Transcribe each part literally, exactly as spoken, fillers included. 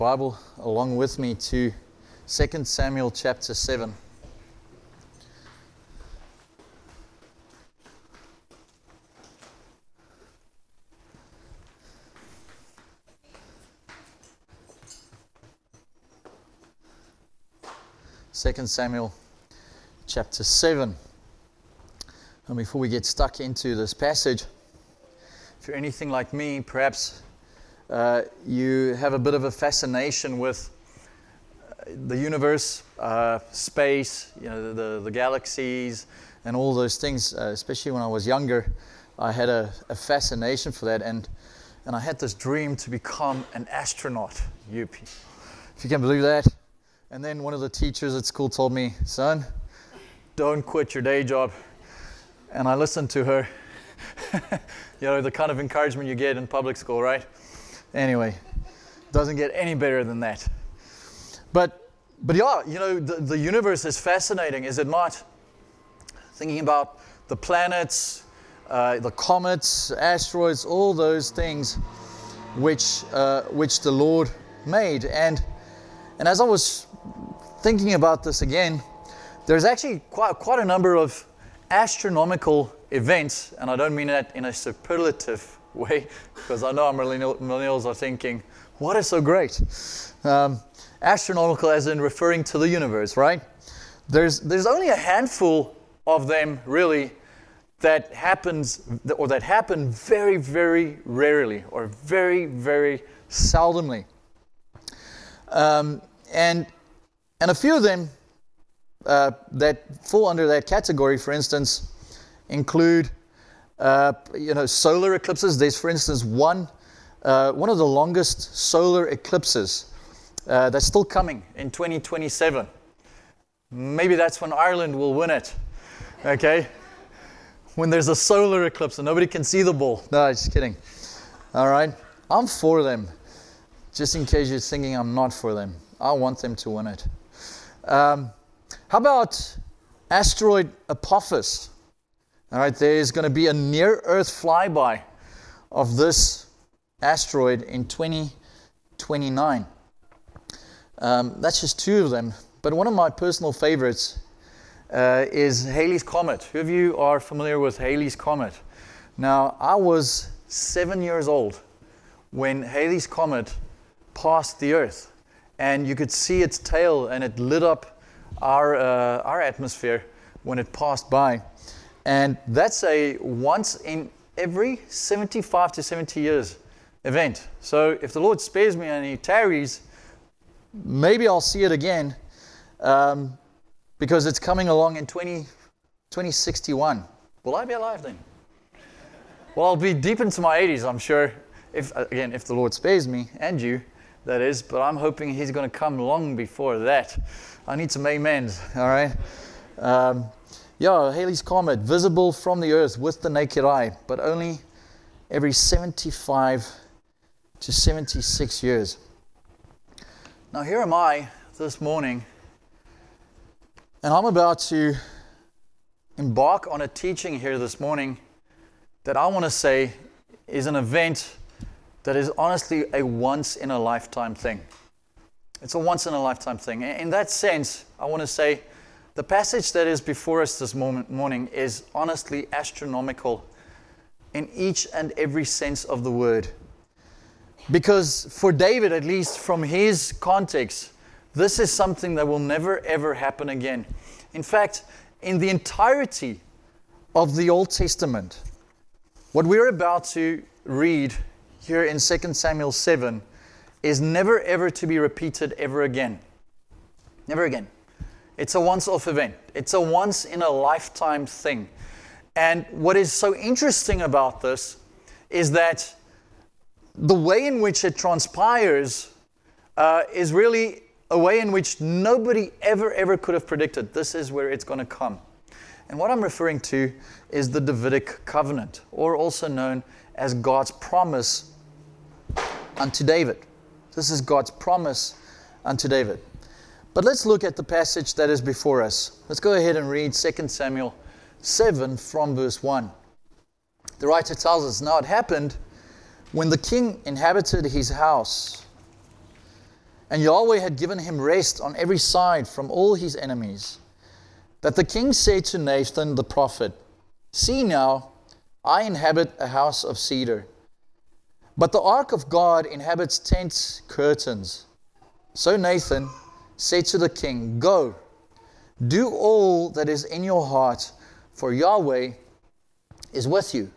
Bible along with me to Second Samuel chapter seven. Second Samuel chapter seven. And before we get stuck into this passage, if you're anything like me, perhaps uh, you have a bit of a fascination with the universe, uh, space, you know, the, the galaxies, and all those things. Uh, especially when I was younger, I had a, a fascination for that, and and I had this dream to become an astronaut. You, if you can believe that. And then one of the teachers at school told me, "Son, don't quit your day job." And I listened to her. You know, the kind of encouragement you get in public school, right? Anyway, doesn't get any better than that. But, but yeah, you know, the, the universe is fascinating, is it not? Thinking about the planets, uh, the comets, asteroids, all those things which uh, which the Lord made. And and as I was thinking about this again, there's actually quite quite a number of astronomical events, and I don't mean that in a superlative way, because I know our millennials are thinking, what is so great? Um, astronomical as in referring to the universe, right? There's there's only a handful of them, really, that happens, or that happen very, very rarely, or very, very seldomly. Um, and and a few of them uh, that fall under that category, for instance, include Uh, you know, solar eclipses. There's, for instance, one uh, one of the longest solar eclipses uh, that's still coming in twenty twenty-seven. Maybe that's when Ireland will win it. Okay, when there's a solar eclipse and nobody can see the ball. No, just kidding. All right, I'm for them. Just in case you're thinking I'm not for them, I want them to win it. Um, how about asteroid Apophis? All right, there's going to be a near-Earth flyby of this asteroid in twenty twenty-nine. Um, that's just two of them. But one of my personal favorites uh, is Halley's Comet. Who of you are familiar with Halley's Comet? Now, I was seven years old when Halley's Comet passed the Earth, and you could see its tail, and it lit up our uh, our atmosphere when it passed by. And that's a once in every seventy-five to seventy years event. So if the Lord spares me and He tarries, maybe I'll see it again, um, because it's coming along in twenty sixty-one. Will I be alive then? Well, I'll be deep into my eighties, I'm sure. If again, if the Lord spares me, and you, that is. But I'm hoping He's going to come long before that. I need some amens, all right? Um, Yeah, Halley's Comet, visible from the Earth with the naked eye, but only every seventy-five to seventy-six years. Now here am I this morning, and I'm about to embark on a teaching here this morning that I want to say is an event that is honestly a once-in-a-lifetime thing. It's a once-in-a-lifetime thing. In that sense, I want to say, the passage that is before us this morning is honestly astronomical in each and every sense of the word. Because for David, at least from his context, this is something that will never ever happen again. In fact, in the entirety of the Old Testament, what we're about to read here in Second Samuel seven is never ever to be repeated ever again. Never again. It's a once-off event. It's a once-in-a-lifetime thing. And what is so interesting about this is that the way in which it transpires uh, is really a way in which nobody ever, ever could have predicted. This is where it's going to come. And what I'm referring to is the Davidic covenant, or also known as God's promise unto David. This is God's promise unto David. But let's look at the passage that is before us. Let's go ahead and read Second Samuel seven from verse one. The writer tells us, "Now it happened when the king inhabited his house and Yahweh had given him rest on every side from all his enemies, that the king said to Nathan the prophet, "See now, I inhabit a house of cedar, but the ark of God inhabits tent curtains." So Nathan said to the king, "Go, do all that is in your heart, for Yahweh is with you."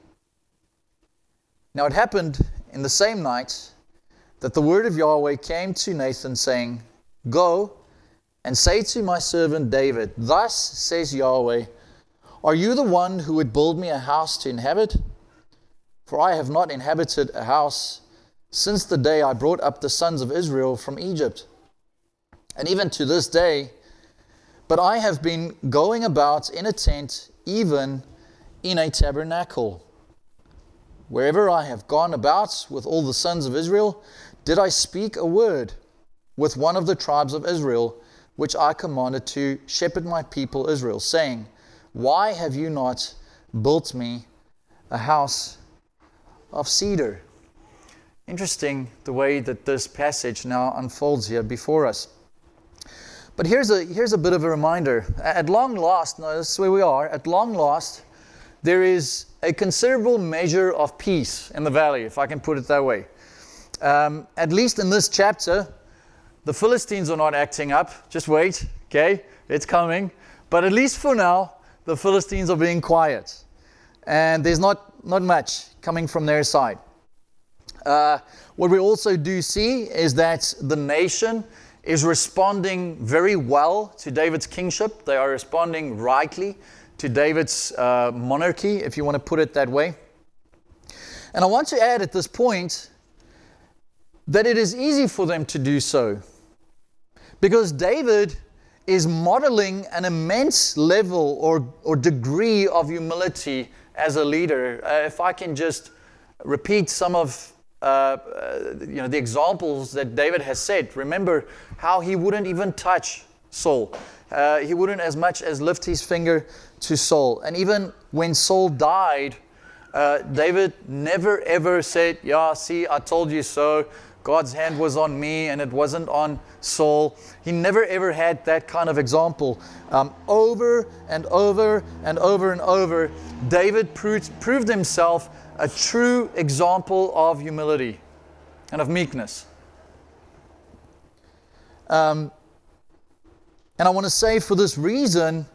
Now it happened in the same night that the word of Yahweh came to Nathan, saying, "Go and say to my servant David, thus says Yahweh, are you the one who would build me a house to inhabit? For I have not inhabited a house since the day I brought up the sons of Israel from Egypt, and even to this day, but I have been going about in a tent, even in a tabernacle. Wherever I have gone about with all the sons of Israel, did I speak a word with one of the tribes of Israel, which I commanded to shepherd my people Israel, saying, why have you not built me a house of cedar?" Interesting the way that this passage now unfolds here before us. But here's a here's a bit of a reminder. At long last, no, this is where we are, at long last, there is a considerable measure of peace in the valley, if I can put it that way. Um, at least in this chapter, the Philistines are not acting up. Just wait, okay? It's coming. But at least for now, the Philistines are being quiet. And there's not, not much coming from their side. Uh, what we also do see is that the nation is responding very well to David's kingship. They are responding rightly to David's uh, monarchy, if you want to put it that way. And I want to add at this point that it is easy for them to do so, because David is modeling an immense level or, or degree of humility as a leader. Uh, if I can just repeat some of uh, uh, you know the examples that David has said. Remember how he wouldn't even touch Saul. Uh, he wouldn't as much as lift his finger to Saul. And even when Saul died, uh, David never ever said, yeah, see, I told you so. God's hand was on me and it wasn't on Saul. He never ever had that kind of example. Um, over and over and over and over, David proved, proved himself a true example of humility and of meekness. Um, and I want to say for this reason,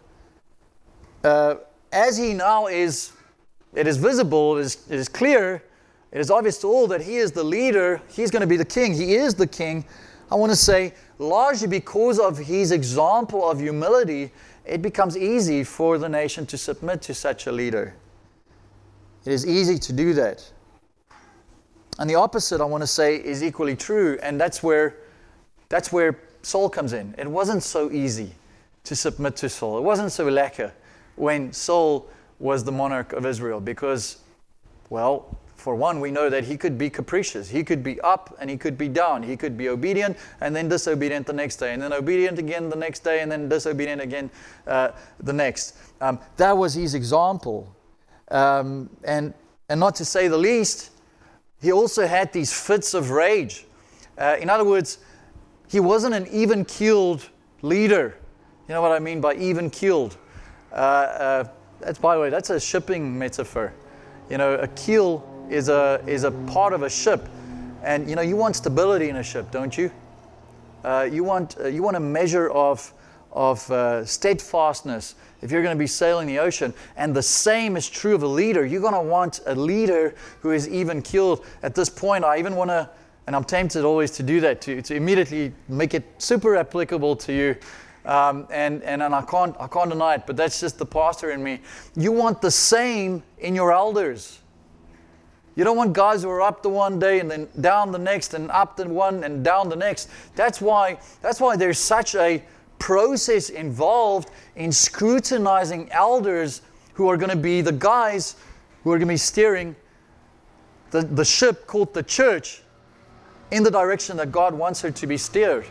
uh, as he now is, it is visible, it is, it is clear, it is obvious to all that he is the leader, he's going to be the king, he is the king. I want to say, largely because of his example of humility, it becomes easy for the nation to submit to such a leader. It is easy to do that. And the opposite, I want to say, is equally true, and that's where that's where Saul comes in. It wasn't so easy to submit to Saul. It wasn't so lekker when Saul was the monarch of Israel, because, well, for one, we know that he could be capricious. He could be up and he could be down. He could be obedient and then disobedient the next day, and then obedient again the next day, and then disobedient again uh, the next. Um, that was his example. Um, and and not to say the least, he also had these fits of rage. Uh, in other words, he wasn't an even-keeled leader. You know what I mean by even-keeled? Uh, uh, that's, by the way, that's a shipping metaphor. You know, a keel is a is a part of a ship, and you know you want stability in a ship, don't you? Uh, you want uh, you want a measure of of uh, steadfastness if you're going to be sailing the ocean. And the same is true of a leader. You're going to want a leader who is even-keeled. At this point, I even want to, and I'm tempted always to do that, to, to immediately make it super applicable to you. Um, and, and and I can't I can't deny it, but that's just the pastor in me. You want the same in your elders. You don't want guys who are up the one day and then down the next, and up the one and down the next. That's why that's why there's such a process involved in scrutinizing elders who are going to be the guys who are going to be steering the, the ship called the church in the direction that God wants her to be steered.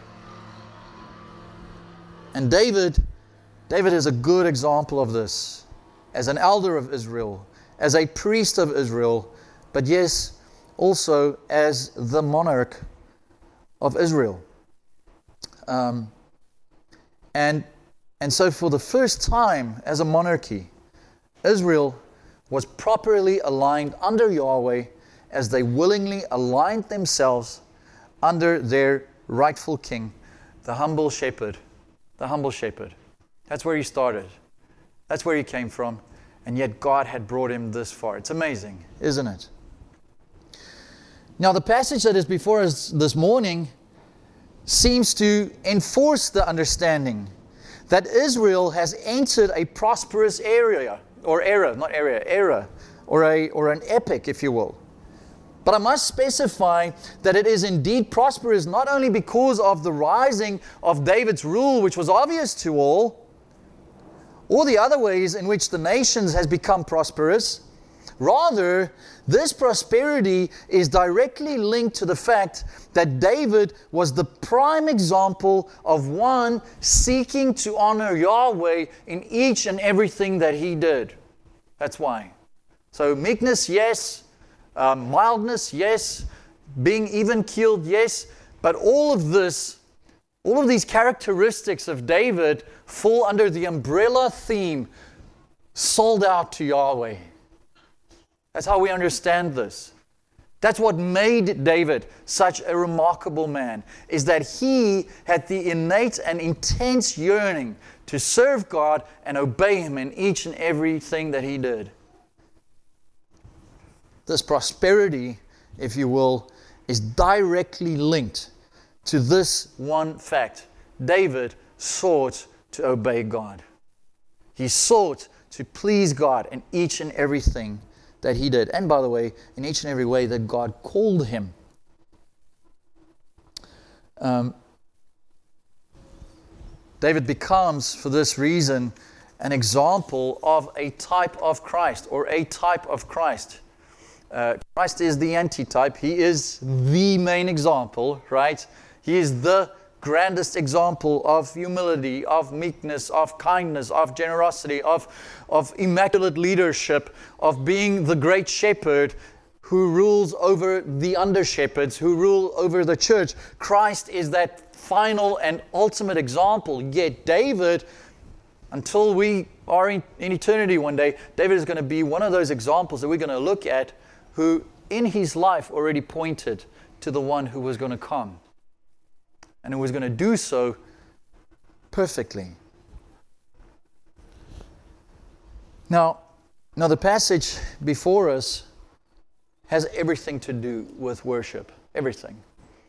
And David, David is a good example of this, as an elder of Israel, as a priest of Israel, but yes, also as the monarch of Israel. Um, and, and so for the first time as a monarchy, Israel was properly aligned under Yahweh as they willingly aligned themselves under their rightful king, the humble shepherd. The humble shepherd. That's where he started. That's where he came from. And yet God had brought him this far. It's amazing, isn't it? Now the passage that is before us this morning seems to enforce the understanding that Israel has entered a prosperous area, or era, not area, era, or a or an epic, if you will. But I must specify that it is indeed prosperous not only because of the rising of David's rule, which was obvious to all, or the other ways in which the nations has become prosperous. Rather, this prosperity is directly linked to the fact that David was the prime example of one seeking to honor Yahweh in each and everything that he did. That's why. So meekness, yes. Uh, mildness, yes. Being even-keeled, yes. But all of this, all of these characteristics of David fall under the umbrella theme, sold out to Yahweh. That's how we understand this. That's what made David such a remarkable man, is that he had the innate and intense yearning to serve God and obey Him in each and everything that he did. This prosperity, if you will, is directly linked to this one fact. David sought to obey God. He sought to please God in each and everything that he did. And by the way, in each and every way that God called him. Um, David becomes, for this reason, an example of a type of Christ, or a type of Christ. Uh, Christ is the antitype. He is the main example, right? He is the grandest example of humility, of meekness, of kindness, of generosity, of, of immaculate leadership, of being the great shepherd who rules over the under-shepherds, who rule over the church. Christ is that final and ultimate example. Yet David, until we are in, in eternity one day, David is going to be one of those examples that we're going to look at who in his life already pointed to the one who was going to come. And who was going to do so perfectly. Now, now the passage before us has everything to do with worship. Everything.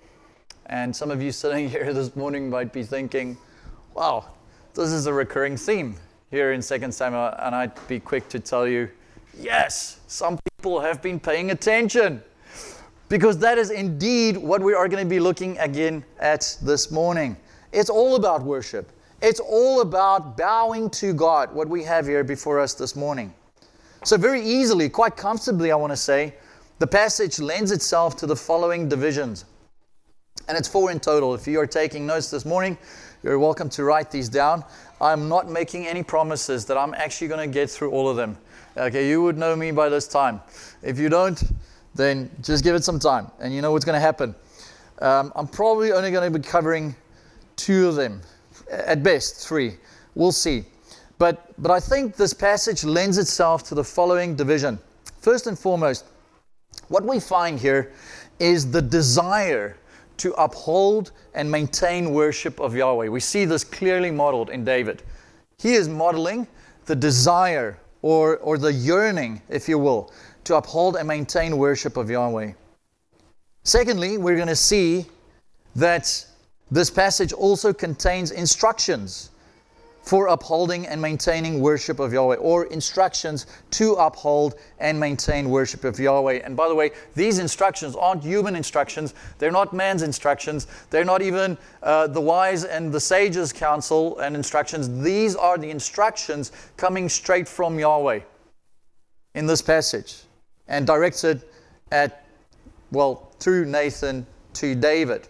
And some of you sitting here this morning might be thinking, wow, this is a recurring theme here in Second Samuel. And I'd be quick to tell you, yes, some people have been paying attention. Because that is indeed what we are going to be looking again at this morning. It's all about worship. It's all about bowing to God, what we have here before us this morning. So very easily, quite comfortably, I want to say, the passage lends itself to the following divisions. And it's four in total. If you are taking notes this morning, you're welcome to write these down. I'm not making any promises that I'm actually going to get through all of them. Okay, you would know me by this time. If you don't, then just give it some time, and you know what's going to happen. Um, I'm probably only going to be covering two of them, at best three. We'll see. But but I think this passage lends itself to the following division. First and foremost, what we find here is the desire to uphold and maintain worship of Yahweh. We see this clearly modeled in David. He is modeling the desire or or the yearning, if you will, to uphold and maintain worship of Yahweh. Secondly, we're going to see that this passage also contains instructions for upholding and maintaining worship of Yahweh, or instructions to uphold and maintain worship of Yahweh. And by the way, these instructions aren't human instructions. They're not man's instructions. They're not even uh, the wise and the sages' counsel and instructions. These are the instructions coming straight from Yahweh in this passage, and directed at, well, through Nathan to David.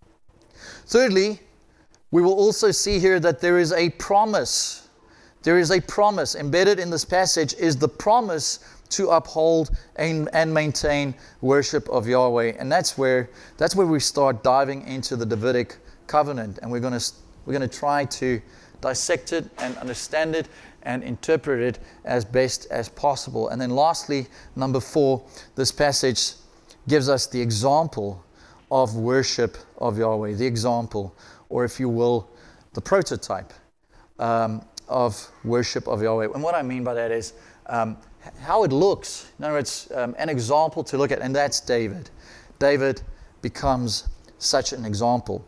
Thirdly, we will also see here that there is a promise. There is a promise. Embedded in this passage is the promise to uphold and, and maintain worship of Yahweh. And that's where, that's where we start diving into the Davidic covenant, and we're going to we're going to try to dissect it and understand it and interpret it as best as possible. And then lastly, number four, this passage gives us the example of worship of Yahweh, the example, or if you will, the prototype um, of worship of Yahweh. And what I mean by that is um, how it looks. In other words, um, an example to look at, and that's David. David becomes such an example.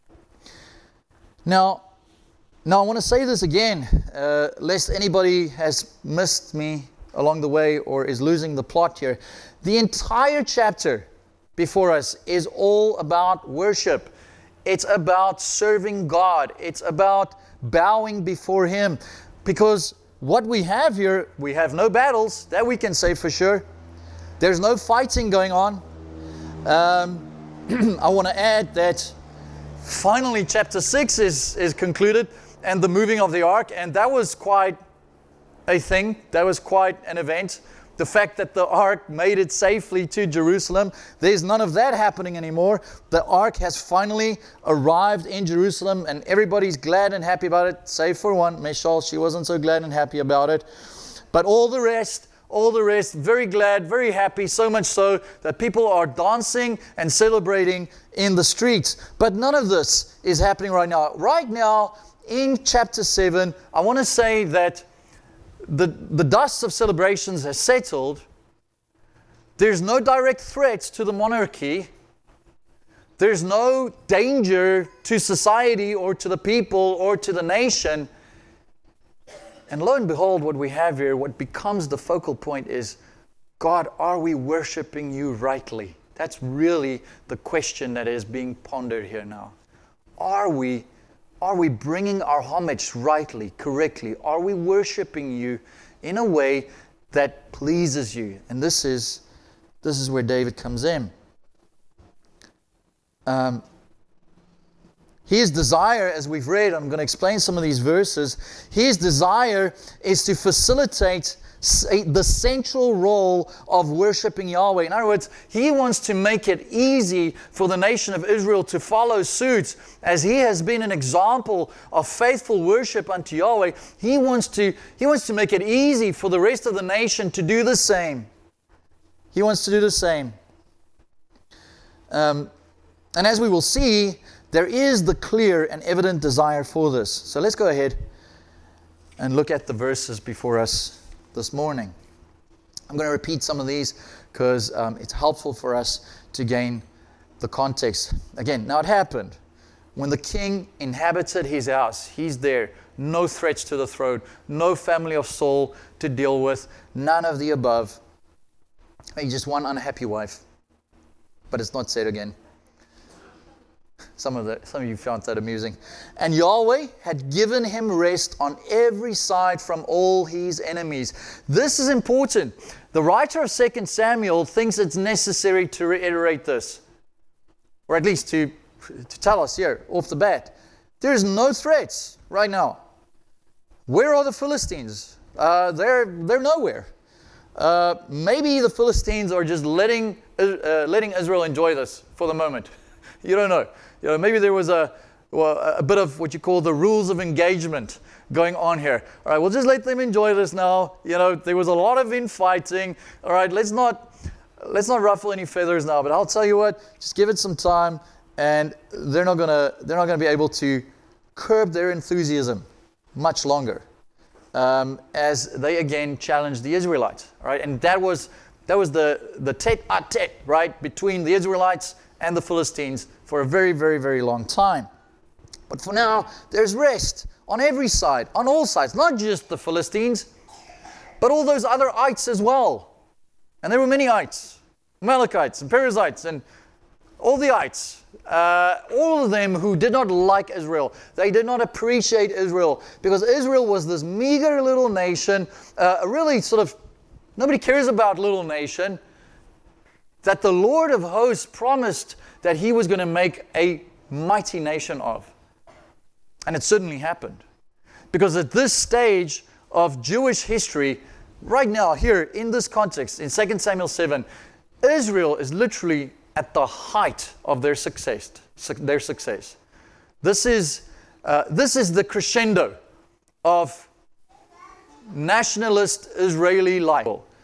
Now, now I want to say this again, uh, lest anybody has missed me along the way or is losing the plot here. The entire chapter before us is all about worship. It's about serving God. It's about bowing before Him. Because what we have here, we have no battles, that we can say for sure. There's no fighting going on. Um, I want to add that finally chapter six is, is concluded, and the moving of the ark, and that was quite a thing. That was quite an event. The fact that the ark made it safely to Jerusalem, there's none of that happening anymore. The ark has finally arrived in Jerusalem, and everybody's glad and happy about it, save for one, Michelle. She wasn't so glad and happy about it. But all the rest, all the rest, very glad, very happy, so much so that people are dancing and celebrating in the streets. But none of this is happening right now. Right now, in chapter seven, I want to say that the, the dust of celebrations has settled. There's no direct threats to the monarchy. There's no danger to society or to the people or to the nation. And lo and behold, what we have here, what becomes the focal point is, God, are we worshiping you rightly? That's really the question that is being pondered here now. Are we Are we bringing our homage rightly, correctly? Are we worshiping you in a way that pleases you? And this is this is where David comes in. Um, his desire, as we've read, I'm going to explain some of these verses. His desire is to facilitate the central role of worshiping Yahweh. In other words, he wants to make it easy for the nation of Israel to follow suit. As he has been an example of faithful worship unto Yahweh, he wants to, he wants to make it easy for the rest of the nation to do the same. He wants to do the same. Um, and as we will see, there is the clear and evident desire for this. So let's go ahead and look at the verses before us this morning. I'm going to repeat some of these because um, it's helpful for us to gain the context. Again, now it happened when the king inhabited his house. He's there. No threats to the throne. No family of Saul to deal with. None of the above. Maybe just one unhappy wife. But it's not said again. Some of the some of you found that amusing. And Yahweh had given him rest on every side from all his enemies. This is important. The writer of Second Samuel thinks it's necessary to reiterate this. Or at least to, to tell us here off the bat. There's no threats right now. Where are the Philistines? Uh, they're, they're nowhere. Uh, maybe the Philistines are just letting, uh, letting Israel enjoy this for the moment. You don't know. You know, maybe there was a, well, a bit of what you call the rules of engagement going on here. All right, we'll just let them enjoy this now. You know, there was a lot of infighting. All right, let's not let's not ruffle any feathers now. But I'll tell you what, just give it some time, and they're not gonna they're not gonna be able to curb their enthusiasm much longer um, as they again challenge the Israelites. All right, and that was that was the the tete-a-tete, right, between the Israelites and the Philistines for a very, very, very long time. But for now, there's rest on every side, on all sides, not just the Philistines, but all those other ites as well. And there were many ites, Amalekites and Perizzites and all the ites, uh, all of them who did not like Israel. They did not appreciate Israel because Israel was this meager little nation, uh, a really sort of, nobody cares about little nation, that the Lord of hosts promised that he was going to make a mighty nation of. And it certainly happened. Because at this stage of Jewish history, right now, here in this context, in Second Samuel seven, Israel is literally at the height of their success. Their success. This is, uh, this is the crescendo of nationalist Israeli life.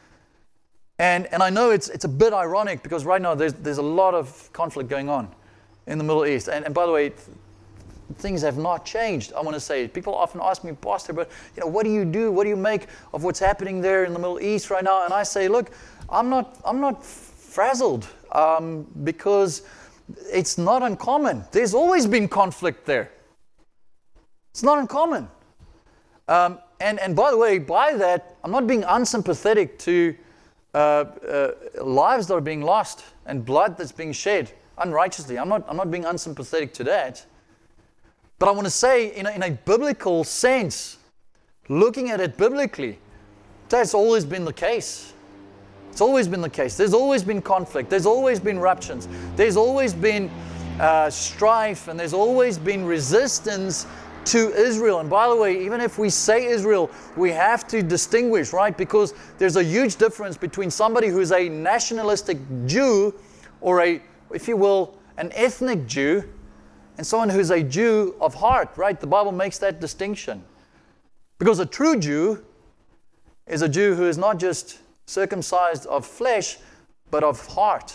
And, and I know it's, it's a bit ironic because right now there's, there's a lot of conflict going on in the Middle East. And, and by the way, things have not changed, I want to say. People often ask me, Pastor, but you know, what do you do? What do you make of what's happening there in the Middle East right now? And I say, look, I'm not I'm not frazzled um, because it's not uncommon. There's always been conflict there. It's not uncommon. Um, and, and by the way, by that, I'm not being unsympathetic to uh, uh, lives that are being lost and blood that's being shed unrighteously. I'm not I'm not being unsympathetic to that. But I want to say, in a, in a biblical sense, looking at it biblically, that's always been the case. It's always been the case. There's always been conflict. There's always been ruptions. There's always been uh, strife, and there's always been resistance to Israel. And by the way, even if we say Israel, we have to distinguish, right? Because there's a huge difference between somebody who's a nationalistic Jew, or a, if you will, an ethnic Jew, and someone who's a Jew of heart, right? The Bible makes that distinction. Because a true Jew is a Jew who is not just circumcised of flesh, but of heart.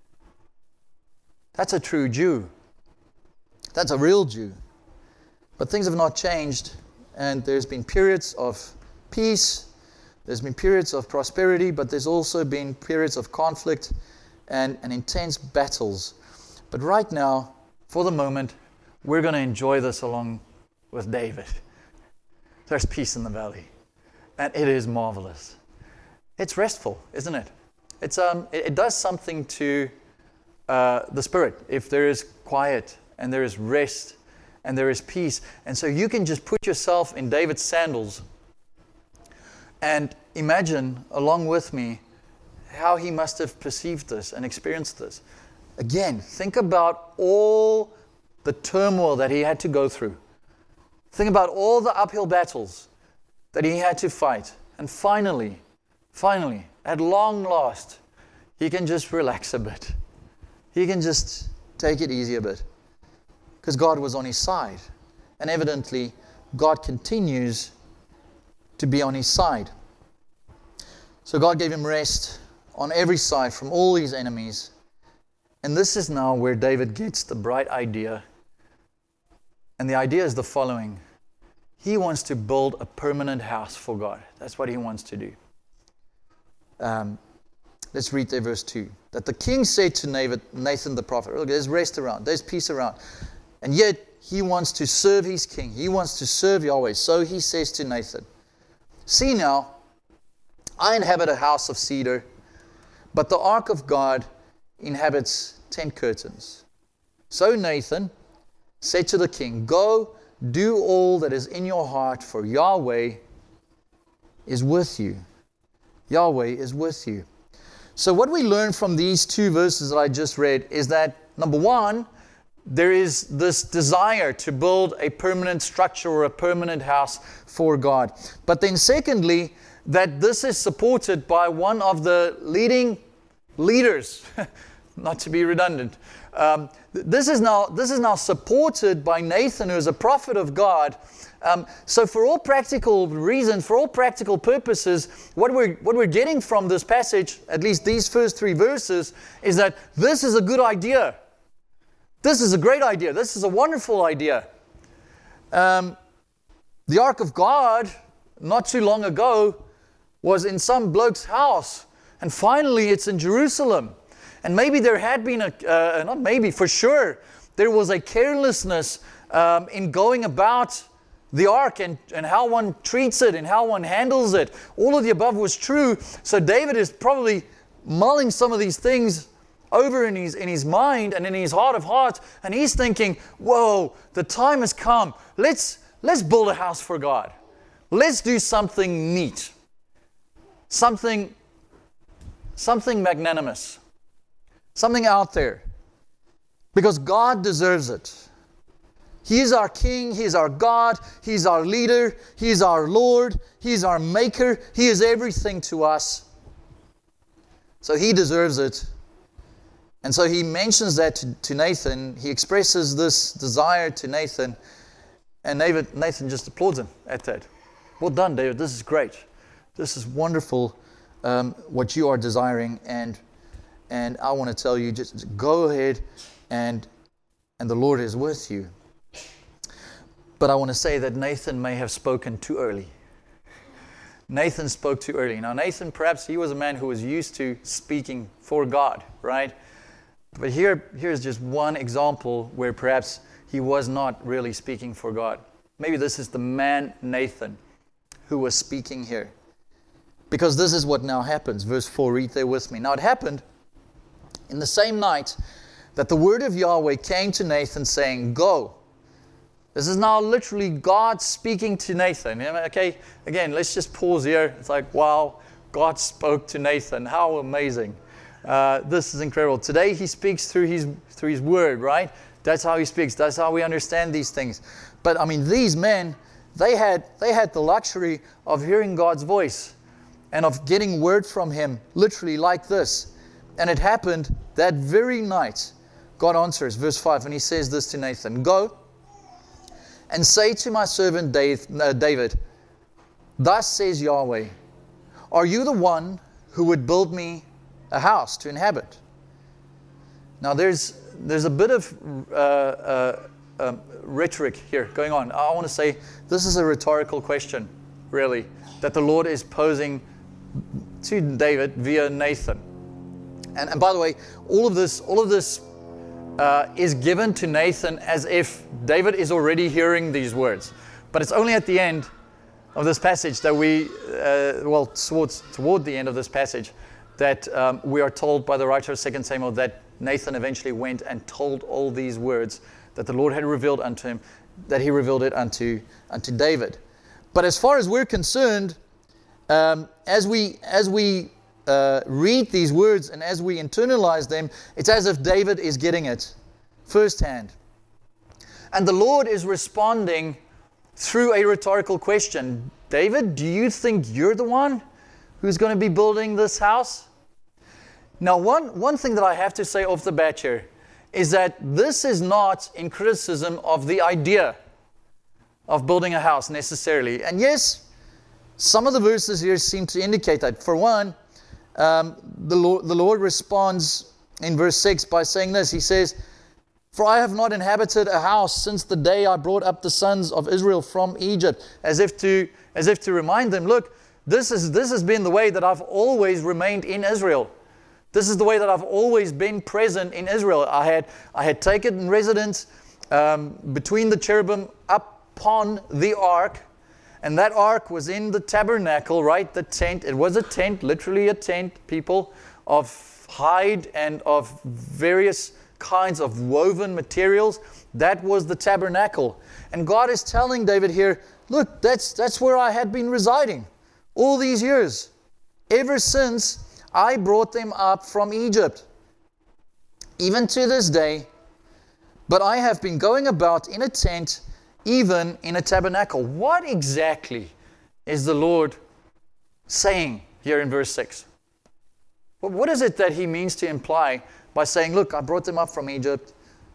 That's a true Jew. That's a real Jew. But things have not changed, and there's been periods of peace, there's been periods of prosperity, but there's also been periods of conflict and, and intense battles. But right now, for the moment, we're going to enjoy this along with David. There's peace in the valley, and it is marvelous. It's restful, isn't it? It's um, it, it does something to uh, the spirit if there is quiet and there is rest and there is peace. And so you can just put yourself in David's sandals and imagine along with me how he must have perceived this and experienced this. Again, think about all the turmoil that he had to go through. Think about all the uphill battles that he had to fight. And finally, finally, at long last, he can just relax a bit. He can just take it easy a bit. Because God was on his side. And evidently, God continues to be on his side. So God gave him rest on every side from all his enemies. And this is now where David gets the bright idea. And the idea is the following. He wants to build a permanent house for God. That's what he wants to do. Um, let's read there verse two. That the king said to Nathan the prophet, look, there's rest around, there's peace around. And yet he wants to serve his king. He wants to serve Yahweh. So he says to Nathan, see now, I inhabit a house of cedar, but the ark of God inhabits tent curtains. So Nathan said to the king, go, do all that is in your heart, for Yahweh is with you. Yahweh is with you. So what we learn from these two verses that I just read is that, number one, there is this desire to build a permanent structure or a permanent house for God. But then secondly, that this is supported by one of the leading leaders, not to be redundant. Um, this is now this is now supported by Nathan, who is a prophet of God. Um, so for all practical reasons, for all practical purposes, what we're what we're getting from this passage, at least these first three verses, is that this is a good idea. This is a great idea. This is a wonderful idea. Um, the Ark of God, not too long ago, was in some bloke's house. And finally, it's in Jerusalem. And maybe there had been a, uh, not maybe, for sure, there was a carelessness um, in going about the ark and, and how one treats it and how one handles it. All of the above was true. So David is probably mulling some of these things over in his in his mind and in his heart of hearts, and he's thinking, whoa, the time has come. Let's let's build a house for God. Let's do something neat. Something something magnanimous. Something out there. Because God deserves it. He is our King, He is our God, He's our leader, He's our Lord, He's our Maker, He is everything to us. So He deserves it. And so he mentions that to, to Nathan. He expresses this desire to Nathan. And Nathan, Nathan just applauds him at that. Well done, David. This is great. This is wonderful, um, what you are desiring. And and I want to tell you, just, just go ahead, and and the Lord is with you. But I want to say that Nathan may have spoken too early. Nathan spoke too early. Now, Nathan, perhaps he was a man who was used to speaking for God, right? But here, here's just one example where perhaps he was not really speaking for God. Maybe this is the man Nathan who was speaking here. Because this is what now happens. Verse four, read there with me. Now it happened in the same night that the word of Yahweh came to Nathan saying, go. This is now literally God speaking to Nathan. Okay, again, let's just pause here. It's like, wow, God spoke to Nathan. How amazing. Uh, this is incredible. Today he speaks through his through his word, right? That's how he speaks. That's how we understand these things. But I mean, these men, they had they had the luxury of hearing God's voice and of getting word from him, literally like this. And it happened that very night. God answers, verse five, and he says this to Nathan, go and say to my servant David, thus says Yahweh, are you the one who would build me a house to inhabit? Now there's there's a bit of uh, uh, um, rhetoric here going on. I want to say this is a rhetorical question, really, that the Lord is posing to David via Nathan. And, and by the way, all of this, all of this uh, is given to Nathan as if David is already hearing these words. But it's only at the end of this passage that we, uh, well, towards toward the end of this passage, that um, we are told by the writer of Second Samuel that Nathan eventually went and told all these words that the Lord had revealed unto him, that he revealed it unto unto David. But as far as we're concerned, um, as we as we uh, read these words and as we internalize them, it's as if David is getting it firsthand. And the Lord is responding through a rhetorical question. David, do you think you're the one who's going to be building this house? Now, one, one thing that I have to say off the bat here is that this is not in criticism of the idea of building a house necessarily. And yes, some of the verses here seem to indicate that. For one, um, the, Lord, the Lord responds in verse six by saying this. He says, for I have not inhabited a house since the day I brought up the sons of Israel from Egypt. As if to, as if to remind them, look, this is this has been the way that I've always remained in Israel. This is the way that I've always been present in Israel. I had I had taken residence um, between the cherubim upon the ark, and that ark was in the tabernacle, right? The tent. It was a tent, literally a tent, people, of hide and of various kinds of woven materials. That was the tabernacle. And God is telling David here, look, that's that's where I had been residing all these years, ever since I brought them up from Egypt, even to this day. But I have been going about in a tent, even in a tabernacle. What exactly is the Lord saying here in verse six? What is it that he means to imply by saying, look, I brought them up from Egypt,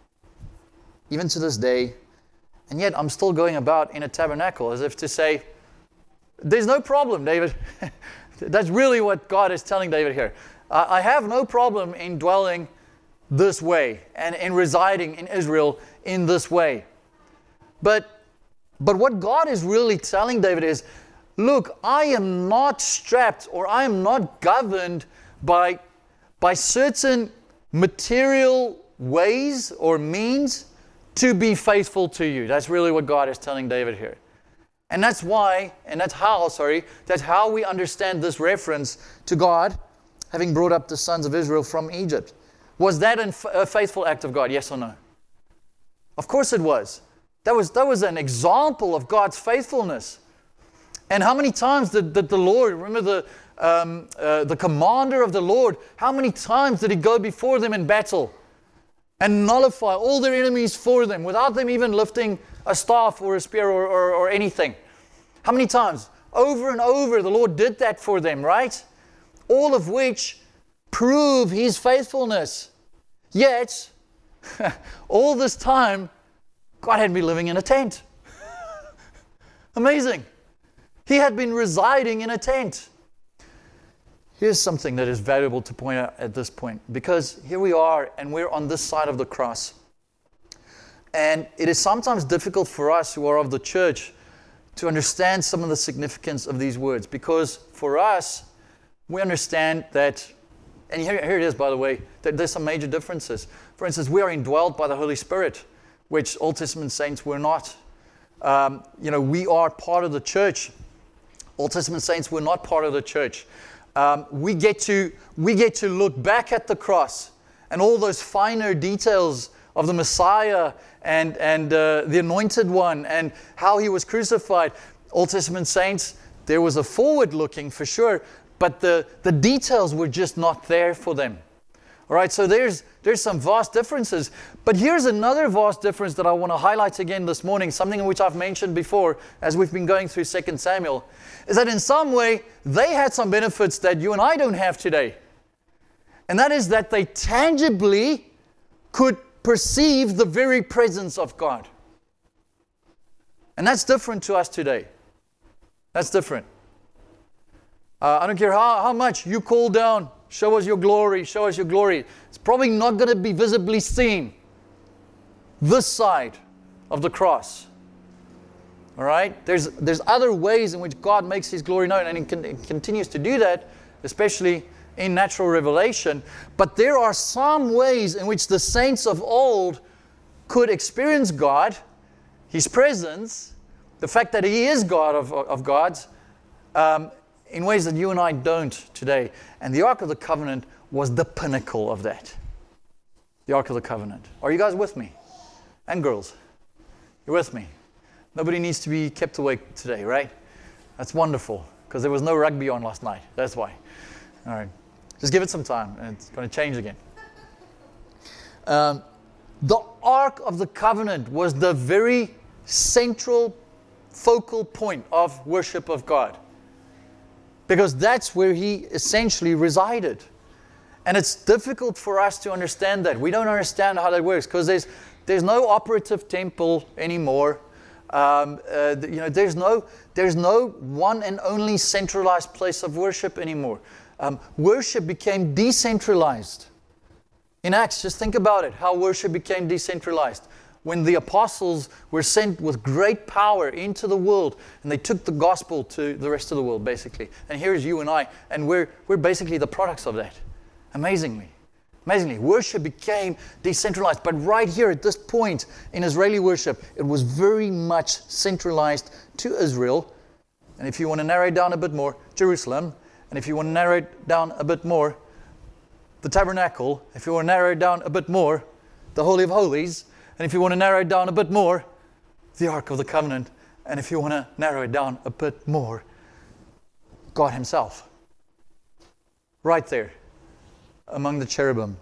even to this day, and yet I'm still going about in a tabernacle, as if to say, there's no problem, David. That's really what God is telling David here. Uh, I have no problem in dwelling this way and in residing in Israel in this way. But, but what God is really telling David is, look, I am not strapped or I am not governed by, by certain material ways or means to be faithful to you. That's really what God is telling David here. And that's why, and that's how, sorry, that's how we understand this reference to God having brought up the sons of Israel from Egypt. Was that a faithful act of God? Yes or no? Of course it was. That was, that was an example of God's faithfulness. And how many times did, did the Lord, remember the, um, uh, the commander of the Lord, how many times did he go before them in battle and nullify all their enemies for them without them even lifting a staff or a spear or, or, or anything? How many times? Over and over the Lord did that for them, right? All of which prove His faithfulness. Yet, all this time, God had me living in a tent. Amazing. He had been residing in a tent. Here's something that is valuable to point out at this point, because here we are and we're on this side of the cross. And it is sometimes difficult for us who are of the church to understand some of the significance of these words, because for us, we understand that, and here, here it is, by the way, that there's some major differences. For instance, we are indwelled by the Holy Spirit, which Old Testament saints were not. Um, you know, we are part of the church. Old Testament saints were not part of the church. Um, we get to we get to look back at the cross and all those finer details of the Messiah and and uh, the Anointed One and how He was crucified. Old Testament saints, there was a forward looking for sure, but the the details were just not there for them. All right, so there's there's some vast differences. But here's another vast difference that I want to highlight again this morning, something which I've mentioned before as we've been going through Second Samuel, is that in some way they had some benefits that you and I don't have today. And that is that they tangibly could perceive the very presence of God. And that's different to us today. That's different. Uh, I don't care how, how much you call down, show us your glory, show us your glory. It's probably not going to be visibly seen this side of the cross. All right? There's there's other ways in which God makes His glory known, and He, con- he continues to do that, especially in natural revelation. But there are some ways in which the saints of old could experience God, His presence, the fact that He is God of, of gods, um, in ways that you and I don't today. And the Ark of the Covenant was the pinnacle of that. The Ark of the Covenant. Are you guys with me? And girls, you're with me. Nobody needs to be kept awake today, right? That's wonderful, because there was no rugby on last night. That's why. All right. Just give it some time, and it's going to change again. Um, the Ark of the Covenant was the very central, focal point of worship of God, because that's where He essentially resided. And it's difficult for us to understand that. We don't understand how that works, because there's there's no operative temple anymore. Um, uh, you know, there's no there's no one and only centralized place of worship anymore. Um, worship became decentralized. In Acts, just think about it, how worship became decentralized. When the apostles were sent with great power into the world, and they took the gospel to the rest of the world, basically. And here's you and I, and we're we're basically the products of that. Amazingly. Amazingly. Worship became decentralized. But right here at this point in Israeli worship, it was very much centralized to Israel. And if you want to narrow it down a bit more, Jerusalem. And if you want to narrow it down a bit more, the tabernacle. If you want to narrow it down a bit more, the Holy of Holies. And if you want to narrow it down a bit more, the Ark of the Covenant. And if you want to narrow it down a bit more, God Himself. Right there, among the cherubim,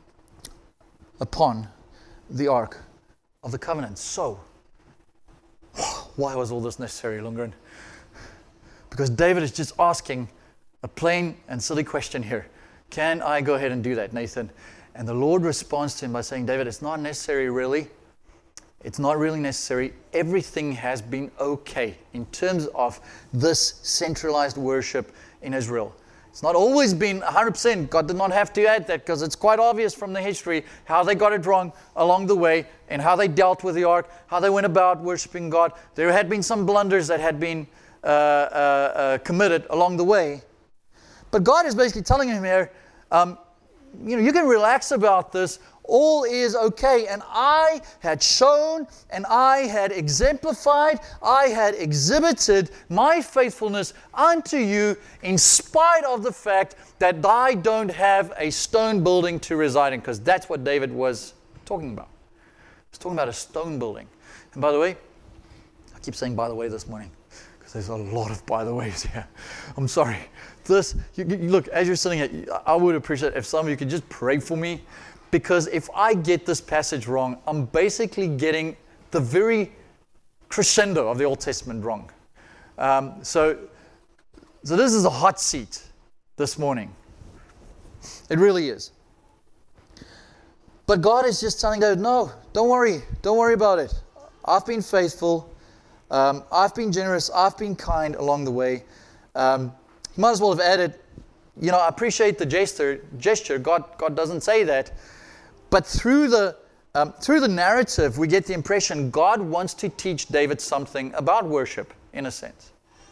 upon the Ark of the Covenant. So, why was all this necessary, Lundgren? Because David is just asking a plain and silly question here. Can I go ahead and do that, Nathan? And the Lord responds to him by saying, David, it's not necessary really. It's not really necessary. Everything has been okay in terms of this centralized worship in Israel. It's not always been one hundred percent. God did not have to add that, because it's quite obvious from the history how they got it wrong along the way and how they dealt with the ark, how they went about worshiping God. There had been some blunders that had been uh, uh, uh, committed along the way. But God is basically telling him here, um, you know, you can relax about this. All is okay. And I had shown and I had exemplified, I had exhibited my faithfulness unto you in spite of the fact that I don't have a stone building to reside in. Because that's what David was talking about. He was talking about a stone building. And by the way, I keep saying by the way this morning, because there's a lot of by the ways here. I'm sorry. This, you, you, look, as you're sitting here, I would appreciate if some of you could just pray for me. Because if I get this passage wrong, I'm basically getting the very crescendo of the Old Testament wrong. Um, so, so this is a hot seat this morning. It really is. But God is just telling David, no, don't worry. Don't worry about it. I've been faithful. Um, I've been generous. I've been kind along the way. Um, he might as well have added, you know, I appreciate the gesture. Gesture. God, God doesn't say that. But through the um, through the narrative, we get the impression God wants to teach David something about worship, in a sense.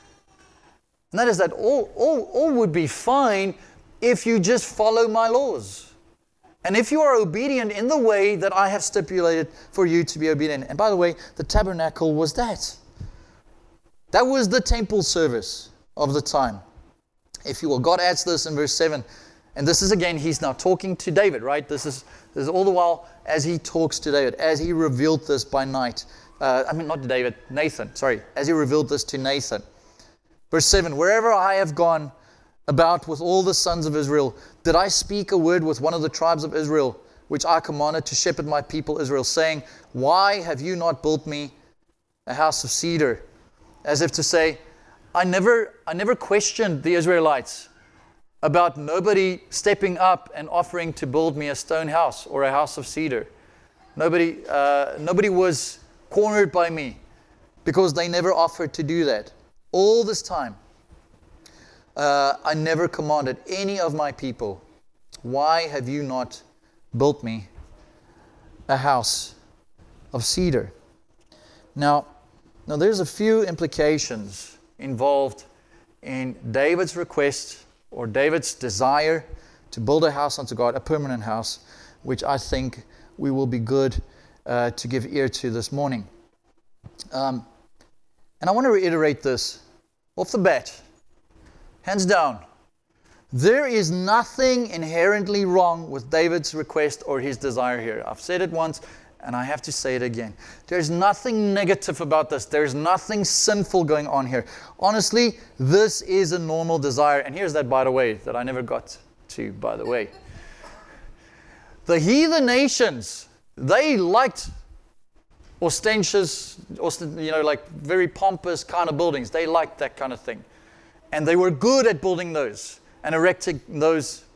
And that is that all, all, all would be fine if you just follow my laws. And if you are obedient in the way that I have stipulated for you to be obedient. And by the way, the tabernacle was that. That was the temple service of the time, if you will. God adds this in verse seven. And this is, again, he's now talking to David, right? This is, this is all the while as he talks to David, as he revealed this by night. Uh, I mean, not David, Nathan, sorry. As he revealed this to Nathan. Verse seven, wherever I have gone about with all the sons of Israel, did I speak a word with one of the tribes of Israel, which I commanded to shepherd my people Israel, saying, why have you not built me a house of cedar? As if to say, I never, I never questioned the Israelites about nobody stepping up and offering to build me a stone house or a house of cedar. Nobody, uh, nobody was cornered by me because they never offered to do that. All this time, uh, I never commanded any of my people, why have you not built me a house of cedar? Now, now there's a few implications involved in David's request or David's desire to build a house unto God, a permanent house, which I think we will be good uh, to give ear to this morning. Um, and I want to reiterate this off the bat, hands down. There is nothing inherently wrong with David's request or his desire here. I've said it once, and I have to say it again. There's nothing negative about this. There's nothing sinful going on here. Honestly, this is a normal desire. And here's that, by the way, that I never got to, by the way. The heathen nations, they liked ostentatious, you know, like very pompous kind of buildings. They liked that kind of thing. And they were good at building those and erecting those,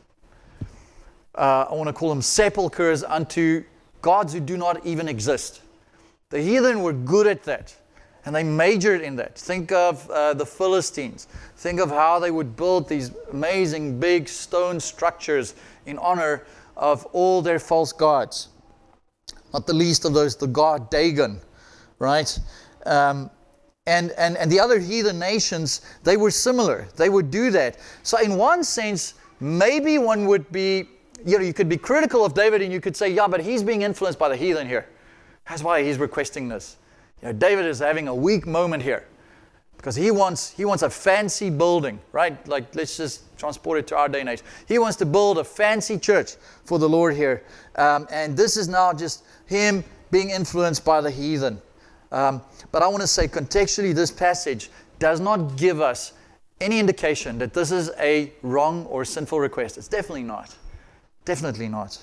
uh, I want to call them sepulchres unto gods who do not even exist. The heathen were good at that, and they majored in that. Think of uh, the Philistines. Think of how they would build these amazing big stone structures in honor of all their false gods. Not the least of those, the god Dagon, right? Um, and, and, and the other heathen nations, they were similar. They would do that. So in one sense, maybe one would be, you know, you could be critical of David and you could say, yeah, but he's being influenced by the heathen here. That's why he's requesting this. You know, David is having a weak moment here because he wants he wants a fancy building, right? Like, let's just transport it to our day and age. He wants to build a fancy church for the Lord here. Um, and this is now just him being influenced by the heathen. Um, but I want to say contextually, this passage does not give us any indication that this is a wrong or sinful request. It's definitely not. Definitely not.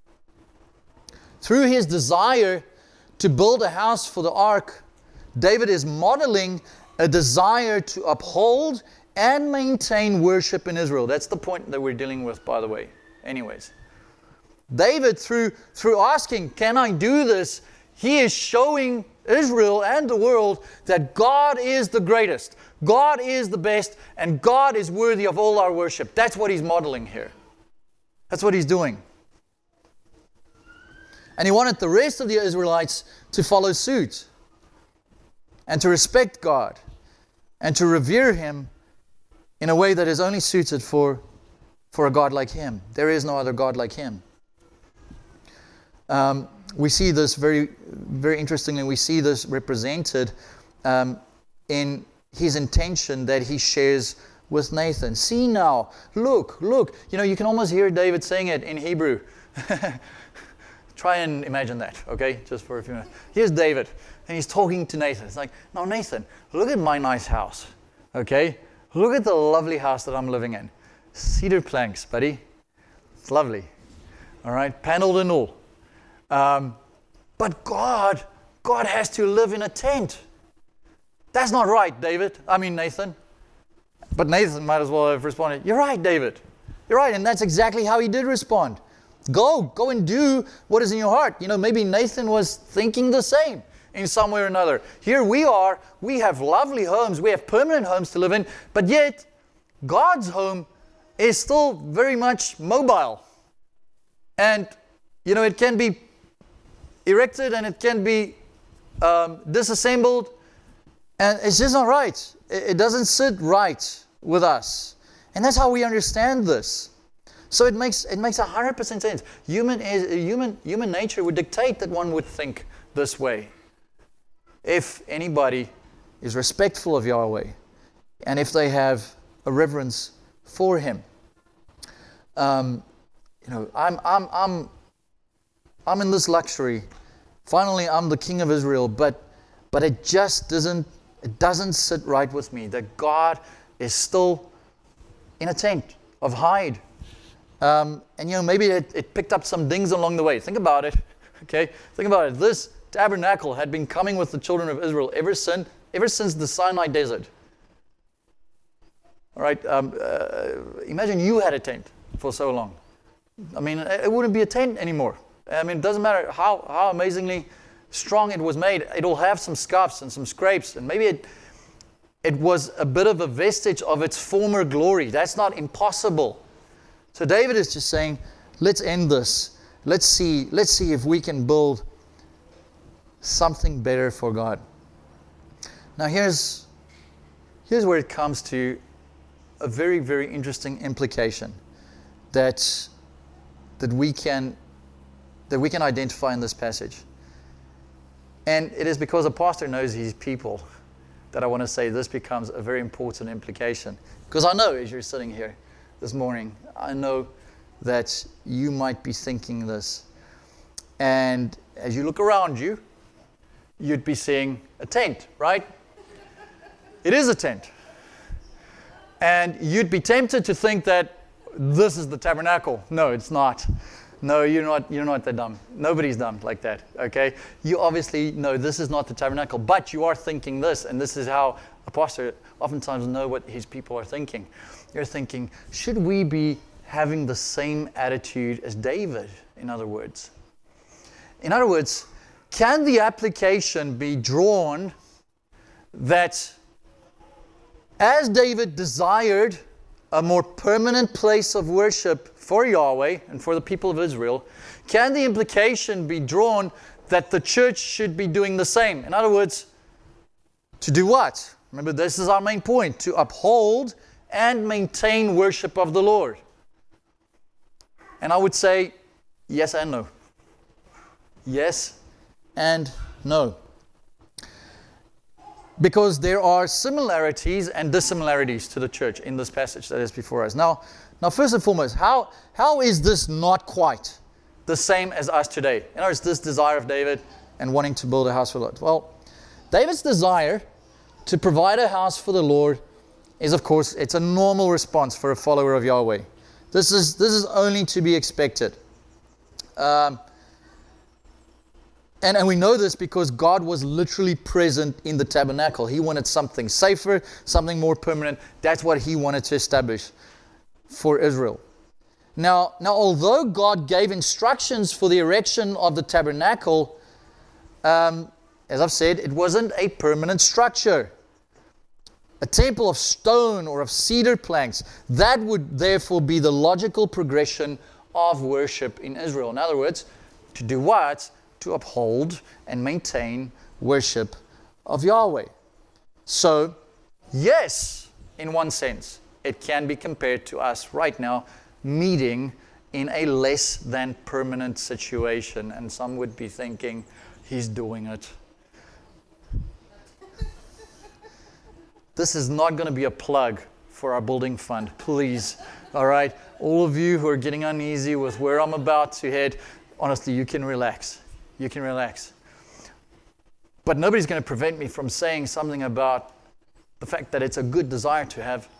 Through his desire to build a house for the ark, David is modeling a desire to uphold and maintain worship in Israel. That's the point that we're dealing with, by the way. Anyways, David, through, through asking, can I do this? He is showing Israel and the world that God is the greatest, God is the best, and God is worthy of all our worship. That's what he's modeling here. That's what he's doing. And he wanted the rest of the Israelites to follow suit and to respect God and to revere him in a way that is only suited for, for a God like him. There is no other God like him. Um, we see this very, very interestingly, we see this represented um, in his intention that he shares with Nathan. See now, look, look. You know, you can almost hear David saying it in Hebrew. Try and imagine that, okay? Just for a few minutes. Here's David, and he's talking to Nathan. It's like, no, Nathan, look at my nice house, okay? Look at the lovely house that I'm living in. Cedar planks, buddy. It's lovely, all right? Paneled and all. Um, but God, God has to live in a tent. That's not right, David. I mean, Nathan. But Nathan might as well have responded, you're right, David. You're right. And that's exactly how he did respond. Go, go and do what is in your heart. You know, maybe Nathan was thinking the same in some way or another. Here we are, we have lovely homes, we have permanent homes to live in, but yet God's home is still very much mobile. And, you know, it can be erected and it can be um, disassembled, and it's just not right. It, it doesn't sit right with us. And that's how we understand this. So it makes it makes one hundred percent sense. Human is human human nature would dictate that one would think this way. If anybody is respectful of Yahweh, and if they have a reverence for Him, um, you know, I'm I'm I'm I'm in this luxury. Finally, I'm the king of Israel, but but it just doesn't it doesn't sit right with me that God is still in a tent of hide. Um, and, you know, maybe it, it picked up some dings along the way. Think about it, okay? Think about it. This tabernacle had been coming with the children of Israel ever since, ever since the Sinai desert. All right? Um, uh, imagine you had a tent for so long. I mean, it wouldn't be a tent anymore. I mean, it doesn't matter how, how amazingly strong it was made. It'll have some scuffs and some scrapes, and maybe it it was a bit of a vestige of its former glory. That's not impossible. So David is just saying, let's end this. Let's see, let's see if we can build something better for God. Now here's, here's where it comes to a very, very interesting implication that, that we can that we can identify in this passage. And it is because a pastor knows his people that I want to say this becomes a very important implication. Because I know as you're sitting here this morning, I know that you might be thinking this. And as you look around you, you'd be seeing a tent, right? It is a tent. And you'd be tempted to think that this is the tabernacle. No, it's not. No, you're not, you're not that dumb. Nobody's dumb like that, okay? You obviously know this is not the tabernacle, but you are thinking this, and this is how a pastor oftentimes knows what his people are thinking. You're thinking, should we be having the same attitude as David, in other words? In other words, can the application be drawn that as David desired a more permanent place of worship for Yahweh and for the people of Israel, can the implication be drawn that the church should be doing the same? In other words, to do what? Remember, this is our main point, to uphold and maintain worship of the Lord. And I would say, yes and no. Yes and no. Because there are similarities and dissimilarities to the church in this passage that is before us. Now, now first and foremost, how, how is this not quite the same as us today? In other words, this desire of David and wanting to build a house for the Lord. Well, David's desire to provide a house for the Lord is, of course, it's a normal response for a follower of Yahweh. This is, this is only to be expected. Um, And, and we know this because God was literally present in the tabernacle. He wanted something safer, something more permanent. That's what He wanted to establish for Israel. Now, now although God gave instructions for the erection of the tabernacle, um, as I've said, it wasn't a permanent structure. A temple of stone or of cedar planks, that would therefore be the logical progression of worship in Israel. In other words, to do what? To uphold and maintain worship of Yahweh. So, yes, in one sense, it can be compared to us right now meeting in a less than permanent situation. And some would be thinking, he's doing it. This is not going to be a plug for our building fund, please. All right? All of you who are getting uneasy with where I'm about to head, honestly, you can relax. You can relax. But nobody's going to prevent me from saying something about the fact that it's a good desire to have.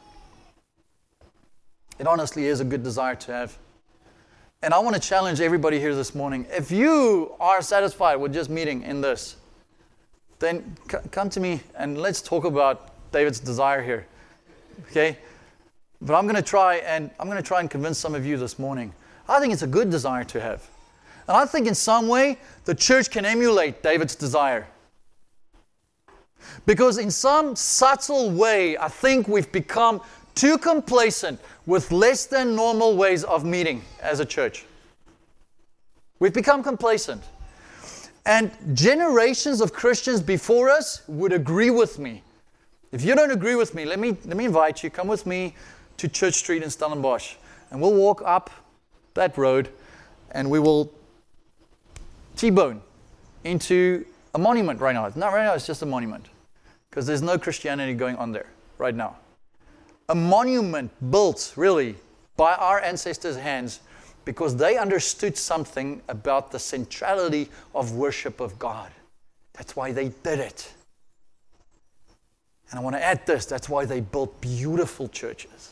It honestly is a good desire to have. And I want to challenge everybody here this morning. If you are satisfied with just meeting in this, then c- come to me and let's talk about David's desire here. Okay? But I'm going to try and I'm going to try and convince some of you this morning. I think it's a good desire to have. And I think in some way, the church can emulate David's desire. Because in some subtle way, I think we've become too complacent with less than normal ways of meeting as a church. We've become complacent. And generations of Christians before us would agree with me. If you don't agree with me, let me let me invite you, come with me to Church Street in Stellenbosch. And we'll walk up that road and we will T-bone into a monument right now. Not right now, it's just a monument. Because there's no Christianity going on there right now. A monument built, really, by our ancestors' hands because they understood something about the centrality of worship of God. That's why they did it. And I want to add this, that's why they built beautiful churches.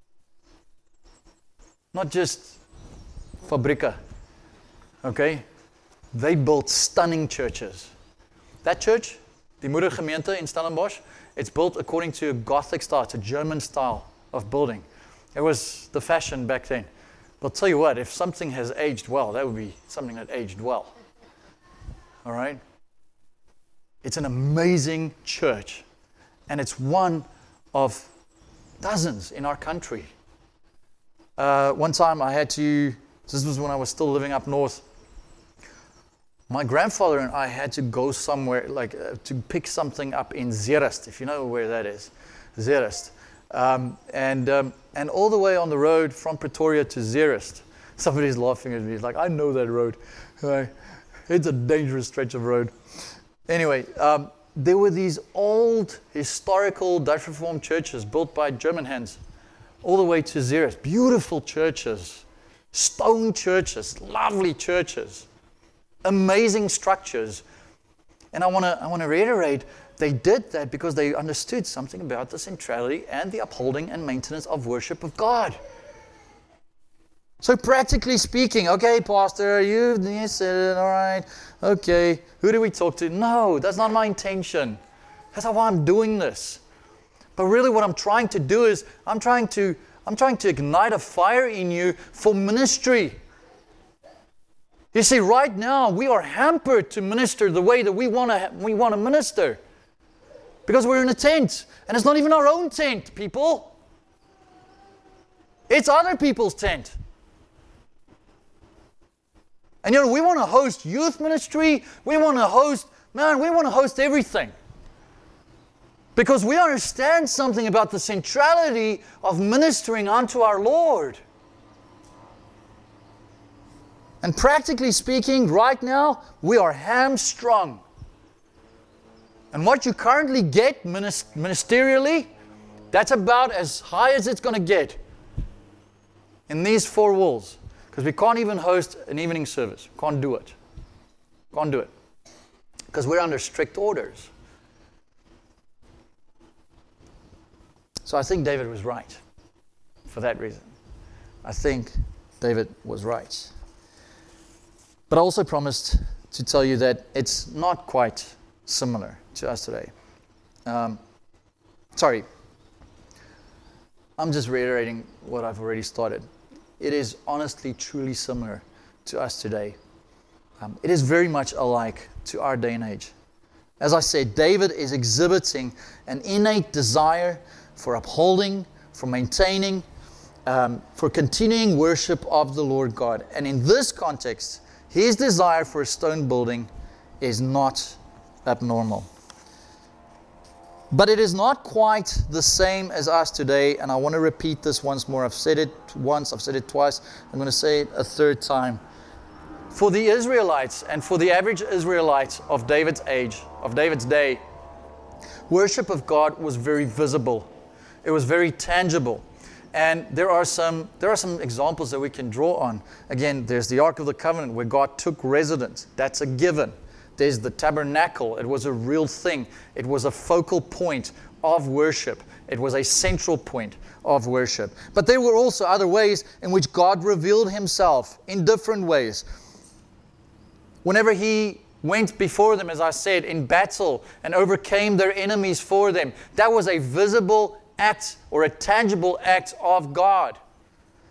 Not just fabrica, okay? They built stunning churches. That church, die Moedergemeente in Stellenbosch, it's built according to a Gothic style. It's a German style of building. It was the fashion back then. But I'll tell you what, if something has aged well, that would be something that aged well. All right? It's an amazing church. And it's one of dozens in our country. Uh, one time I had to, this was when I was still living up north, my grandfather and I had to go somewhere, like uh, to pick something up in Zeerust, if you know where that is, Zeerust. Um, and um, and all the way on the road from Pretoria to Zeerust, somebody's laughing at me. He's like, I know that road. Uh, it's a dangerous stretch of road. Anyway, um, there were these old historical Dutch Reformed churches built by German hands, all the way to Zeerust. Beautiful churches, stone churches, lovely churches. Amazing structures. And I want to I want to reiterate, they did that because they understood something about the centrality and the upholding and maintenance of worship of God. So practically speaking, okay, Pastor, you, you said it, all right, okay, who do we talk to? No, that's not my intention. That's not why I'm doing this. But really what I'm trying to do is, I'm trying to, I'm trying to ignite a fire in you for ministry. You see, right now, we are hampered to minister the way that we want to we want to minister. Because we're in a tent. And it's not even our own tent, people. It's other people's tent. And you know, we want to host youth ministry. We want to host, man, we want to host everything. Because we understand something about the centrality of ministering unto our Lord. And practically speaking, right now, we are hamstrung. And what you currently get minist- ministerially, that's about as high as it's going to get in these four walls. Because we can't even host an evening service. Can't do it. Can't do it. Because we're under strict orders. So I think David was right for that reason. I think David was right. But I also promised to tell you that it's not quite similar to us today. Um, sorry. I'm just reiterating what I've already started. It is honestly, truly similar to us today. Um, it is very much alike to our day and age. As I said, David is exhibiting an innate desire for upholding, for maintaining, um, for continuing worship of the Lord God. And in this context, his desire for a stone building is not abnormal. But it is not quite the same as us today, and I want to repeat this once more. I've said it once, I've said it twice, I'm going to say it a third time. For the Israelites and for the average Israelite of David's age, of David's day, worship of God was very visible. It was very tangible. And there are some there are some examples that we can draw on. Again, there's the Ark of the Covenant where God took residence. That's a given. There's the tabernacle. It was a real thing. It was a focal point of worship. It was a central point of worship. But there were also other ways in which God revealed himself in different ways. Whenever he went before them, as I said, in battle and overcame their enemies for them, that was a visible act or a tangible act of God.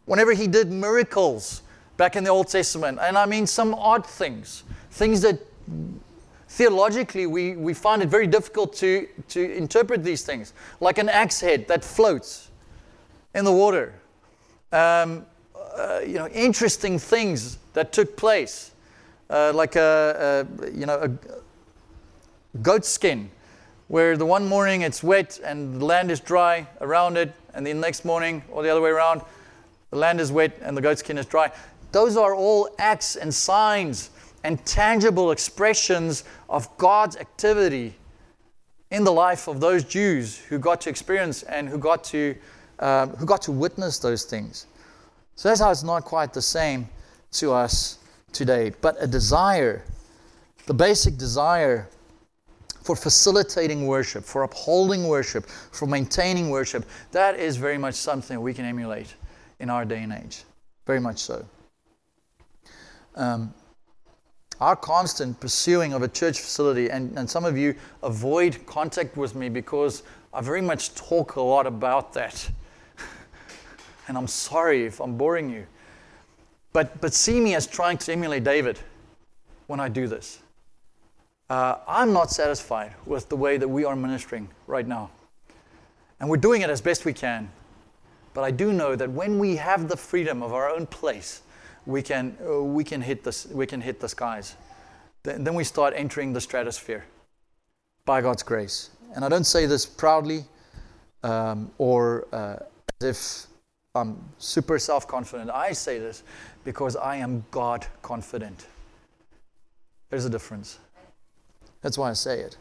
whenever he did miracles back in the Old Testament, and I mean some odd things, things that theologically we, we find it very difficult to, to interpret these things, like an axe head that floats in the water. Um, uh, you know, interesting things that took place, uh, like a, a you know a goat skin, where the one morning it's wet and the land is dry around it, and the next morning, or the other way around, the land is wet and the goat skin is dry. Those are all acts and signs and tangible expressions of God's activity in the life of those Jews who got to experience and who got to um, who got to witness those things. So that's how it's not quite the same to us today. But a desire, the basic desire for facilitating worship, for upholding worship, for maintaining worship, that is very much something we can emulate in our day and age. Very much so. Um, our constant pursuing of a church facility, and, and some of you avoid contact with me because I very much talk a lot about that. And I'm sorry if I'm boring you. But, but see me as trying to emulate David when I do this. Uh, I'm not satisfied with the way that we are ministering right now. And we're doing it as best we can. But I do know that when we have the freedom of our own place, we can uh, we can hit the we can hit the skies. Then, then we start entering the stratosphere by God's grace. And I don't say this proudly um, or uh, as if I'm super self-confident. I say this because I am God confident. There's a difference. That's why I say it.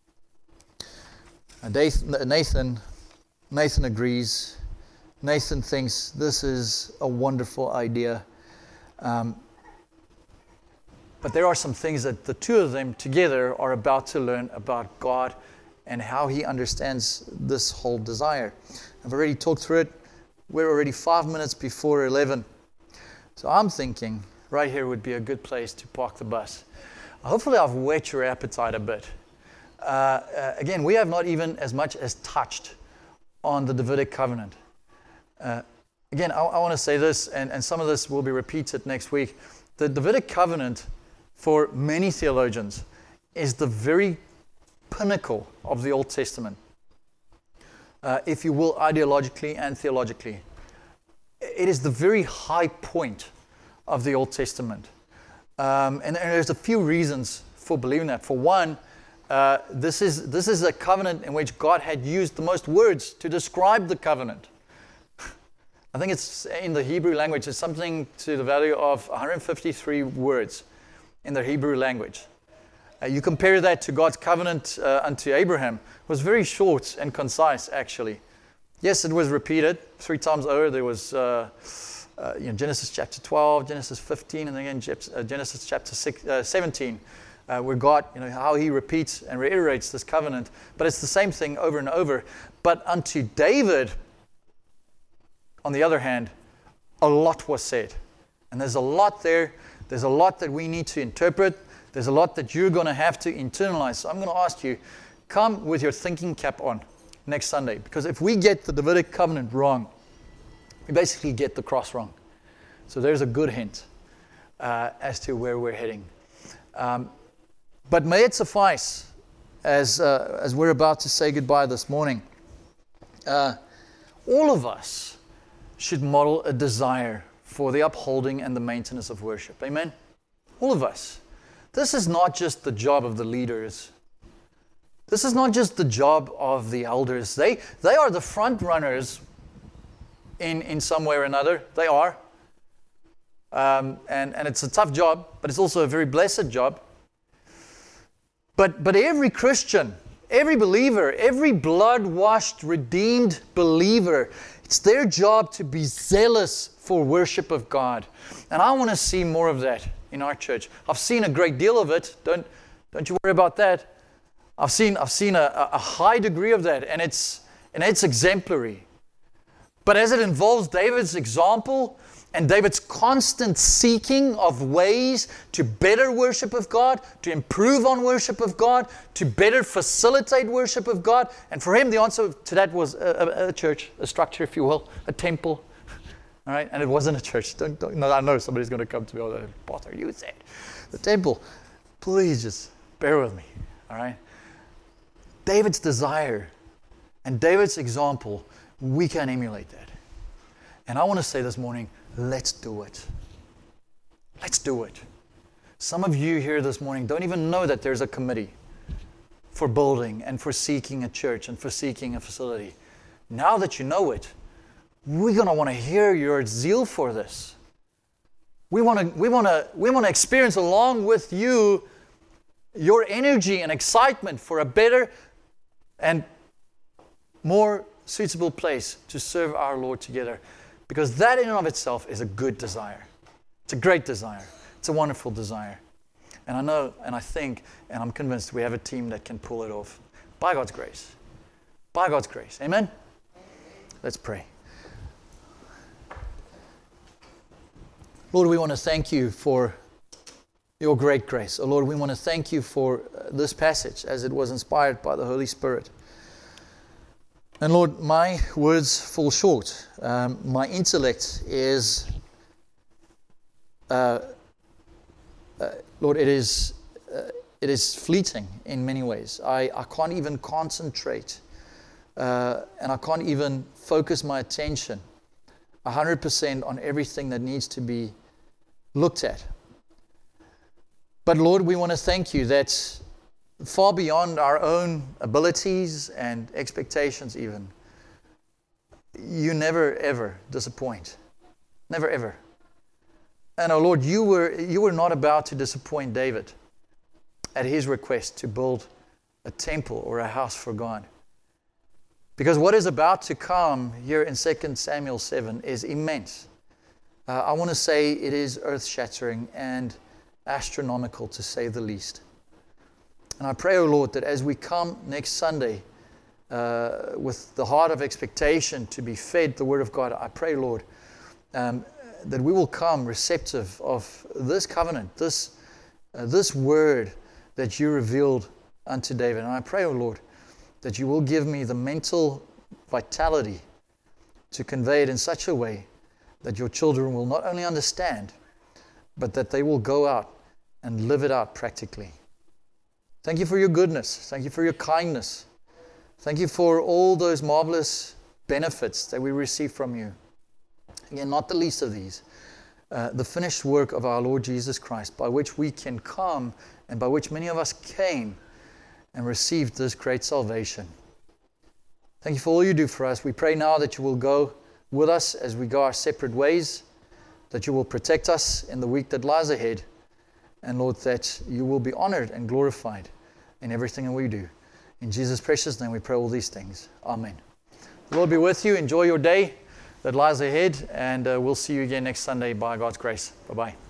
And Nathan, Nathan agrees. Nathan thinks this is a wonderful idea. Um, but there are some things that the two of them together are about to learn about God and how He understands this whole desire. I've already talked through it. We're already five minutes before eleven. So I'm thinking right here would be a good place to park the bus. Hopefully I've whet your appetite a bit. Uh, uh, again, we have not even as much as touched on the Davidic covenant. Uh, again, I, I want to say this, and, and some of this will be repeated next week. The Davidic covenant, for many theologians, is the very pinnacle of the Old Testament. Uh, if you will, ideologically and theologically. It is the very high point of the Old Testament. Um, and, and there's a few reasons for believing that. For one, uh, this is this is a covenant in which God had used the most words to describe the covenant. I think it's in the Hebrew language, it's something to the value of one hundred fifty-three words in the Hebrew language. Uh, you compare that to God's covenant uh, unto Abraham. It was very short and concise, actually. Yes, it was repeated three times over. There was uh, uh, you know, Genesis chapter twelve, Genesis fifteen, and again Genesis chapter six, uh, seventeen, uh, where God, you know, how He repeats and reiterates this covenant. But it's the same thing over and over. But unto David, on the other hand, a lot was said. And there's a lot there. There's a lot that we need to interpret. There's a lot that you're going to have to internalize. So I'm going to ask you, come with your thinking cap on next Sunday. Because if we get the Davidic covenant wrong, we basically get the cross wrong. So there's a good hint uh, as to where we're heading. Um, but may it suffice, as, uh, as we're about to say goodbye this morning, uh, all of us should model a desire for the upholding and the maintenance of worship. Amen? All of us. This is not just the job of the leaders. This is not just the job of the elders. They they are the front runners in, in some way or another. They are. Um, and, and it's a tough job, but it's also a very blessed job. But, but every Christian, every believer, every blood-washed, redeemed believer, it's their job to be zealous for worship of God. And I want to see more of that in our church. I've seen a great deal of it. Don't don't you worry about that. I've seen I've seen a, a high degree of that, and it's and it's exemplary. But as it involves David's example and David's constant seeking of ways to better worship of God, to improve on worship of God, to better facilitate worship of God, and for him the answer to that was a, a, a church, a structure, if you will, a temple. All right, and it wasn't a church. Don't, don't, no, I know somebody's going to come to me. Oh, Pastor, you said the temple. Please just bear with me. All right. David's desire and David's example, we can emulate that. And I want to say this morning, let's do it. Let's do it. Some of you here this morning don't even know that there's a committee for building and for seeking a church and for seeking a facility. Now that you know it, we're going to want to hear your zeal for this. We want to we want to we want to experience along with you your energy and excitement for a better and more suitable place to serve our Lord together. Because that in and of itself is a good desire. It's a great desire. It's a wonderful desire. And I know, and I think, and I'm convinced we have a team that can pull it off. By God's grace. By God's grace. Amen? Let's pray. Lord, we want to thank you for your great grace. Oh Lord, we want to thank you for this passage as it was inspired by the Holy Spirit. And Lord, my words fall short. Um, my intellect is, uh, uh, Lord, it is uh, it is fleeting in many ways. I, I can't even concentrate uh, and I can't even focus my attention one hundred percent on everything that needs to be looked at. But Lord, we want to thank you that far beyond our own abilities and expectations even, you never ever disappoint. Never ever. And oh Lord, you were you were not about to disappoint David at his request to build a temple or a house for God. Because what is about to come here in Second Samuel seven is immense. Uh, I want to say it is earth-shattering and astronomical, to say the least. And I pray, O Lord, that as we come next Sunday uh, with the heart of expectation to be fed the Word of God, I pray, Lord, um, that we will come receptive of this covenant, this uh, this Word that you revealed unto David. And I pray, O Lord, that you will give me the mental vitality to convey it in such a way that your children will not only understand, but that they will go out and live it out practically. Thank you for your goodness. Thank you for your kindness. Thank you for all those marvelous benefits that we receive from you. Again, not the least of these, uh, the finished work of our Lord Jesus Christ, by which we can come and by which many of us came and received this great salvation. Thank you for all you do for us. We pray now that you will go with us as we go our separate ways, that you will protect us in the week that lies ahead, and Lord, that you will be honored and glorified in everything that we do. In Jesus' precious name we pray all these things. Amen. The Lord be with you. Enjoy your day that lies ahead, and uh, we'll see you again next Sunday by God's grace. Bye-bye.